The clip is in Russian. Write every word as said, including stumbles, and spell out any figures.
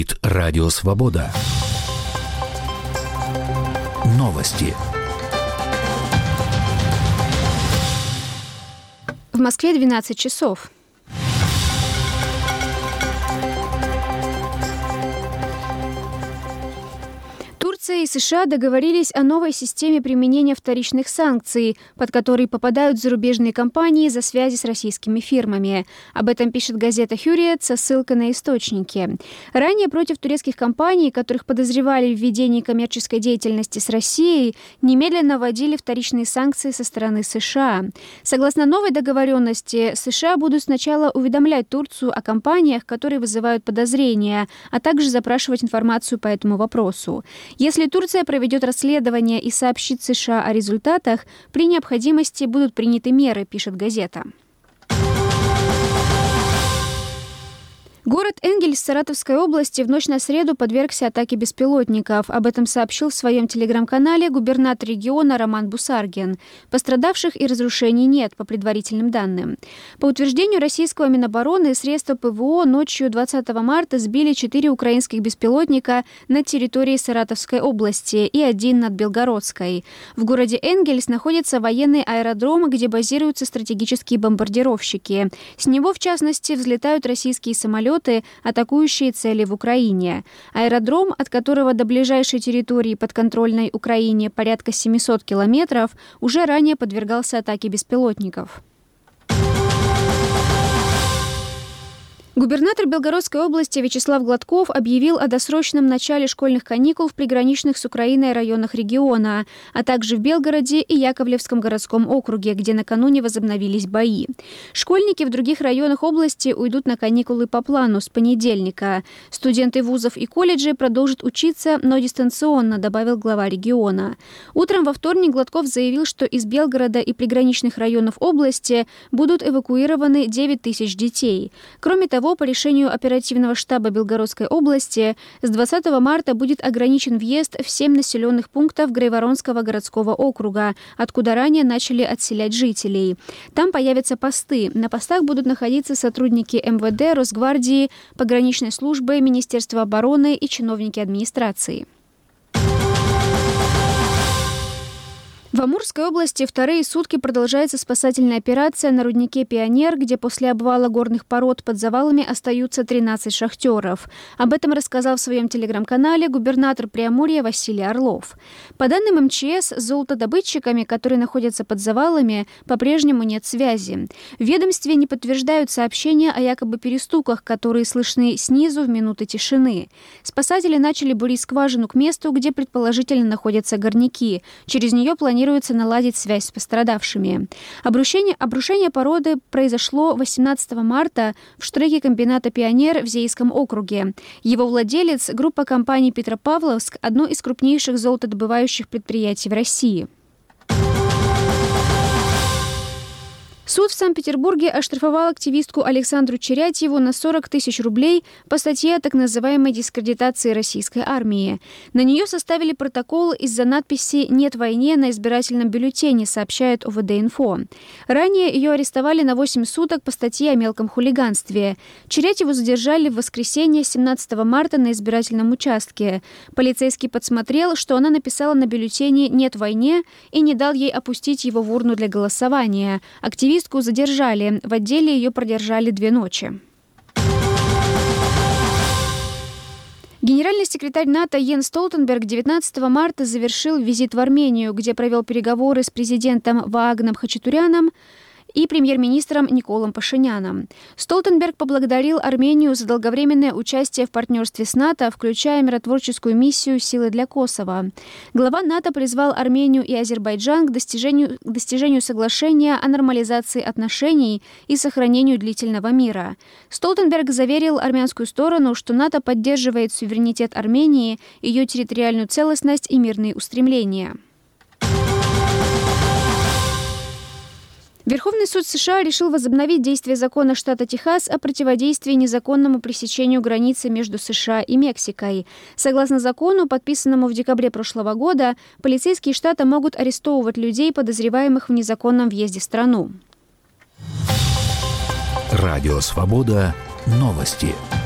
Радио Свобода. Новости. В Москве двенадцать часов. Турция и США договорились о новой системе применения вторичных санкций, под которые попадают зарубежные компании за связи с российскими фирмами. Об этом пишет газета «Хюрриет» со ссылкой на источники. Ранее против турецких компаний, которых подозревали в ведении коммерческой деятельности с Россией, немедленно вводили вторичные санкции со стороны США. Согласно новой договоренности, США будут сначала уведомлять Турцию о компаниях, которые вызывают подозрения, а также запрашивать информацию по этому вопросу. Если Турция проведет расследование и сообщит США о результатах, при необходимости будут приняты меры, пишет газета. Город Энгельс Саратовской области в ночь на среду подвергся атаке беспилотников. Об этом сообщил в своем телеграм-канале губернатор региона Роман Бусаргин. Пострадавших и разрушений нет, по предварительным данным. По утверждению российского Минобороны, средства ПВО ночью двадцатого марта сбили четыре украинских беспилотника над территорией Саратовской области и один над Белгородской. В городе Энгельс находится военный аэродром, где базируются стратегические бомбардировщики. С него, в частности, взлетают российские самолеты, атакующие цели в Украине. Аэродром, от которого до ближайшей территории подконтрольной Украине порядка семьсот километров, уже ранее подвергался атаке беспилотников. Губернатор Белгородской области Вячеслав Гладков объявил о досрочном начале школьных каникул в приграничных с Украиной районах региона, а также в Белгороде и Яковлевском городском округе, где накануне возобновились бои. Школьники в других районах области уйдут на каникулы по плану с понедельника. Студенты вузов и колледжей продолжат учиться, но дистанционно, добавил глава региона. Утром во вторник Гладков заявил, что из Белгорода и приграничных районов области будут эвакуированы девять тысяч детей. Кроме того, по решению оперативного штаба Белгородской области с двадцатого марта будет ограничен въезд в семь населенных пунктов Грайворонского городского округа, откуда ранее начали отселять жителей. Там появятся посты. На постах будут находиться сотрудники эм вэ дэ, Росгвардии, пограничной службы, Министерства обороны и чиновники администрации. В Амурской области вторые сутки продолжается спасательная операция на руднике «Пионер», где после обвала горных пород под завалами остаются тринадцать шахтеров. Об этом рассказал в своем телеграм-канале губернатор Преамурья Василий Орлов. По данным эм че эс, с золотодобытчиками, которые находятся под завалами, по-прежнему нет связи. В ведомстве не подтверждают сообщения о якобы перестуках, которые слышны снизу в минуты тишины. Спасатели начали бурить скважину к месту, где предположительно находятся горняки. Через нее планируют Планируется наладить связь с пострадавшими. Обрушение, обрушение породы произошло восемнадцатого марта в штреке комбината «Пионер» в Зейском округе. Его владелец – группа компаний «Петропавловск», одно из крупнейших золотодобывающих предприятий в России. Суд в Санкт-Петербурге оштрафовал активистку Александру Черятьеву на сорок тысяч рублей по статье о так называемой дискредитации российской армии. На нее составили протокол из-за надписи «Нет войне» на избирательном бюллетене, сообщает о вэ дэ-инфо. Ранее ее арестовали на восемь суток по статье о мелком хулиганстве. Черятьеву задержали в воскресенье семнадцатого марта на избирательном участке. Полицейский подсмотрел, что она написала на бюллетене «Нет войне» и не дал ей опустить его в урну для голосования. Активист задержали. В отделе ее продержали две ночи. Генеральный секретарь НАТО Йенс Столтенберг девятнадцатого марта завершил визит в Армению, где провел переговоры с президентом Ваагном Хачатуряном и премьер-министром Николом Пашиняном. Столтенберг поблагодарил Армению за долговременное участие в партнерстве с НАТО, включая миротворческую миссию «Силы для Косово». Глава НАТО призвал Армению и Азербайджан к достижению, к достижению соглашения о нормализации отношений и сохранению длительного мира. Столтенберг заверил армянскую сторону, что НАТО поддерживает суверенитет Армении, ее территориальную целостность и мирные устремления. Верховный суд США решил возобновить действие закона штата Техас о противодействии незаконному пресечению границы между США и Мексикой. Согласно закону, подписанному в декабре прошлого года, полицейские штата могут арестовывать людей, подозреваемых в незаконном въезде в страну. Радио Свобода. Новости.